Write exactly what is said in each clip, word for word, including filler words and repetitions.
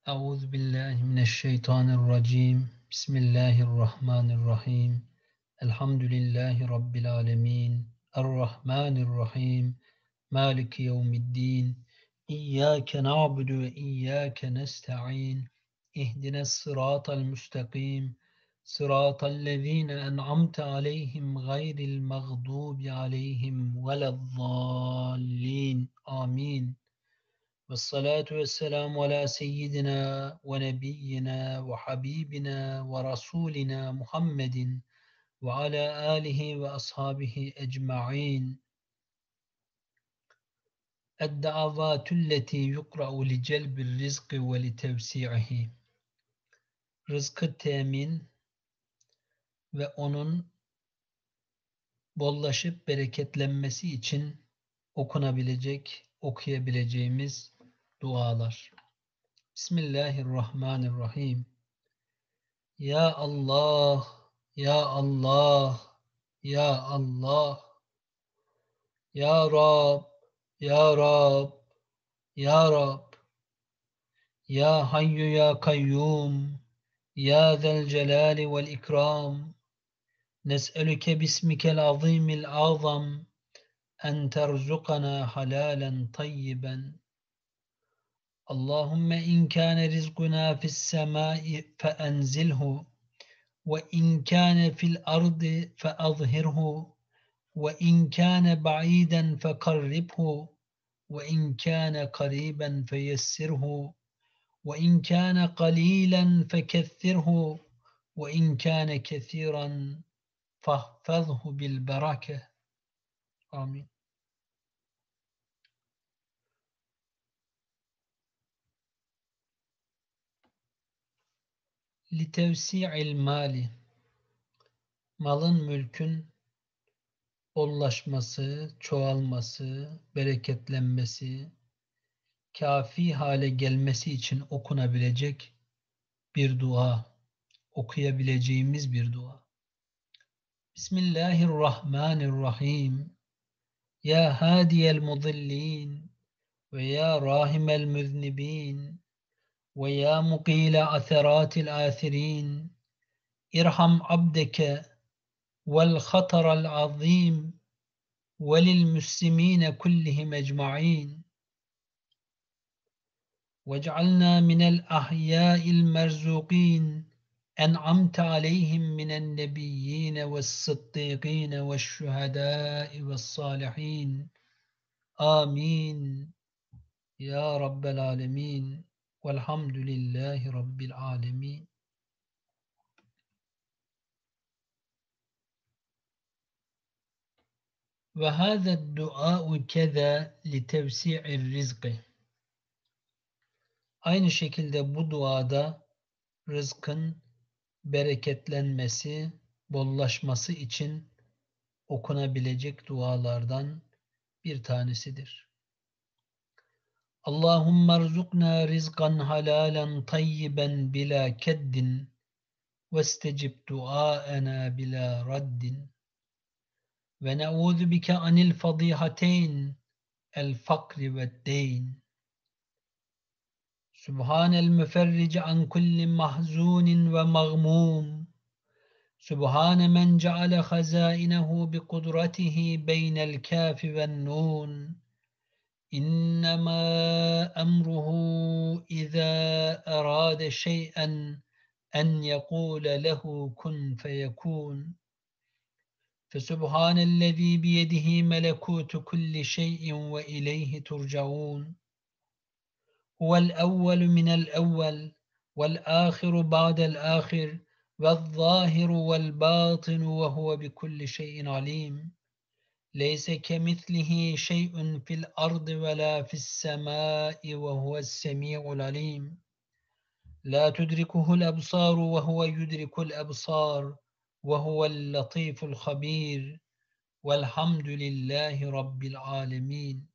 Euzu billahi mineşşeytanirracim. Bismillahirrahmanirrahim. Elhamdülillahi rabbil alamin. Errahmanirrahim. Maliki yevmiddin. İyyake na'budu ve iyyake nestaîn. İhdines sıratal müstakim. Sıratallezîne en'amte aleyhim gayril mağdubi aleyhim velezzallin. Amin. Vessalatu vesselamu ala seyyidina ve nebiyyina ve habibina ve rasulina Muhammedin ve ala alihi ve ashabihi ecma'in. Ed-da'avatulleti yukra'u li celbir rizqi ve li tevsi'ihi. Rızkı temin ve onun bollaşıp bereketlenmesi için okunabilecek, okuyabileceğimiz dualar. Bismillahirrahmanirrahim. Ya Allah, Ya Allah, Ya Allah, Ya Rab, Ya Rab, Ya Rab, Ya Hayyu Ya Kayyum, Ya Zel Celali vel İkram, Nes'elüke bismikel azimil azam, en terzukana halalen tayyiben. Allahümme in kâne rizkuna fis semâi fe enzilhu. وَإِنْ كَانَ فِي الْأَرْضِ فَأَظْهِرْهُ وَإِنْ كَانَ بَعِيدًا فَقَرِّبْهُ وَإِنْ كَانَ قَرِيبًا فَيَسِّرْهُ وَإِنْ كَانَ قَلِيلًا فَكَثِّرْهُ وَإِنْ كَانَ كَثِيرًا فَاحْفَظْهُ بِالْبَرَكَةِ. Amin. لِتَوْسِعِ الْمَالِ. Malın, mülkün bollaşması, çoğalması, bereketlenmesi, kafi hale gelmesi için okunabilecek bir dua, okuyabileceğimiz bir dua. Bismillahirrahmanirrahim. Ya hadiyel mudillin ve ya rahimel müznibin ve ya mukile atheratil athirin irham abdeke vel khataral azim ve lil müslimine kullihim ecma'in. وَاجْعَلْنَا مِنَ الْأَحْيَاءِ الْمَرْزُوقِينَ أَنْعَمْتَ عَلَيْهِمْ مِنَ النَّبِيِّينَ وَالصِّدِّيقِينَ وَالشُّهَدَاءِ وَالصَّالِحِينَ. آمين يا رب العالمين والحمد لله رب العالمين. وهذا الدعاء كذا لتوسيع الرزق. Aynı şekilde bu duada rızkın bereketlenmesi, bollaşması için okunabilecek dualardan bir tanesidir. Allahümme erzukna rizkan halalen tayyiben bila keddin ve istecib duaena bila raddin ve ne'udhu bike anil fadihateyn el fakri ve deyn. Subhanel müferrici an kulli mahzunin ve mağmum. Subhane men ceale hazainehu bi kudretihi beynel kafi ven nun. İnnemâ emruhu izâ erâde şey'en en yekûle lehu kun feyekûn. Fesubhanellezî biyedihi melekûtu kulli şey'in ve ileyhi turcaûn. Huvel evvelu minel evvel vel âhiru ba'del âhir ve'z-zâhiru vel bâtinu ve huve bi kulli şey'in alîm. Leyse kemithlihi şey'un fil ardı ve la fis semâi ve huves semî'ul alîm. La tudrikuhul ebsâru ve huve yudrikul ebsâr ve huvel latiful habîr. Velhamdülillahi rabbil âlemîn.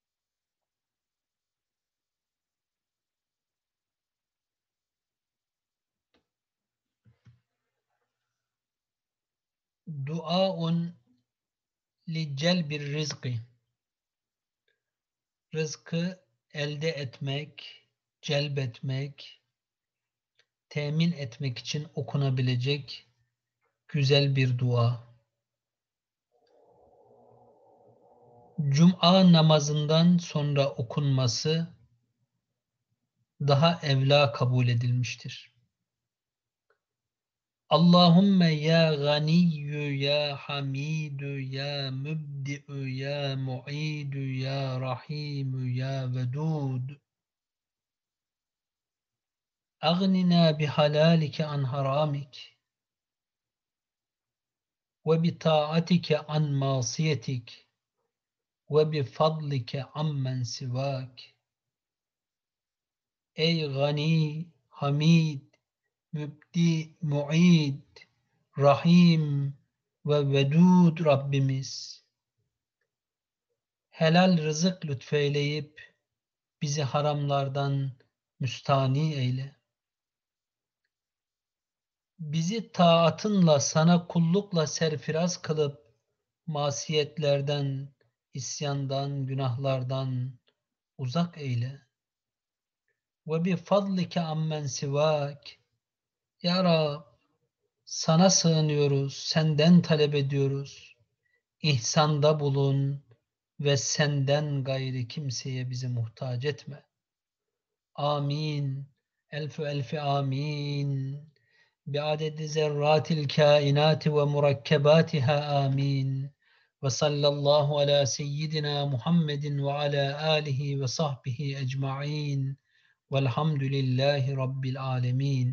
Duaun li celbir rizki. Rızkı elde etmek, celbetmek, temin etmek için okunabilecek güzel bir dua. Cuma namazından sonra okunması daha evla kabul edilmiştir. Allahümme ya ganiyyü ya hamidü ya mübdi'ü ya mu'idü ya rahimü ya vedud. Agnina bihalalike an haramik ve bita'atike an masiyetik ve bifadlike ammen sivak. Ey gani, hamid, mübdi, muid, rahim ve vedud Rabbimiz, helal rızık lütfeyleyip bizi haramlardan müstani eyle. Bizi taatınla, sana kullukla serfiraz kılıp masiyetlerden, isyandan, günahlardan uzak eyle. Ve bi fadlike ammen sivak. Ya Rab, sana sığınıyoruz, senden talep ediyoruz. İhsanda bulun ve senden gayri kimseye bizi muhtaç etme. Amin. Elfü elfi amin. Biadedi zerratil kainati ve murakkebatiha amin. Ve sallallahu ala seyyidina Muhammedin ve ala alihi ve sahbihi ecma'in. Velhamdülillahi Rabbil alemin.